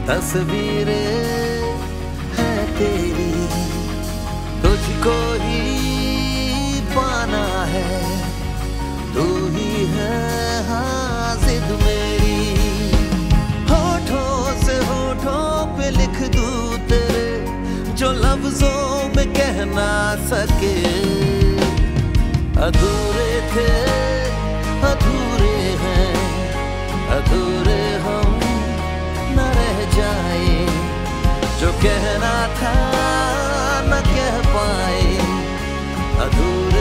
तस्वीरें है तेरी, तुझको ही पाना है, तू ही है हाँ जिद मेरी। होठों से होठों पे लिख दूं तेरे जो लफ्जों में कह ना सके। अधूरे थे अधूरे हैं, अधूरे हम न रह जाए, जो कहना था न कह पाए। अधूरे